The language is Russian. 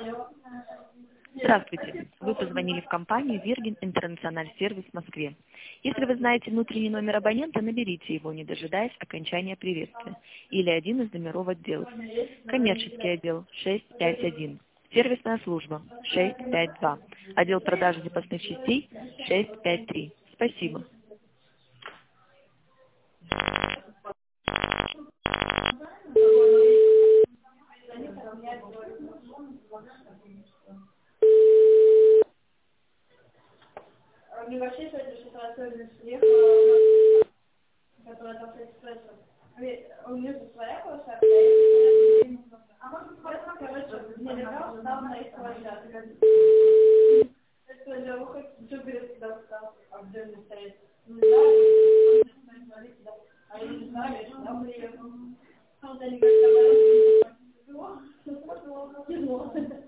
Здравствуйте. Вы позвонили в компанию Virgin International Service в Москве. Если вы знаете внутренний номер абонента, наберите его, не дожидаясь окончания приветствия. Или один из номеров отделов. Коммерческий отдел 651. Сервисная служба 652. Отдел продажи запасных частей 653. Спасибо. Мне вообще сегодня что-то особенно приехала, которая там с экспрессом. У нее тут своя площадка, а может быть, короче, мне лежал, стал на их площадке. Это я выходит, что перед туда встал, а где он стоит? Не знаю, а я не знаю, я сюда приехал. А вот они как-то говорят,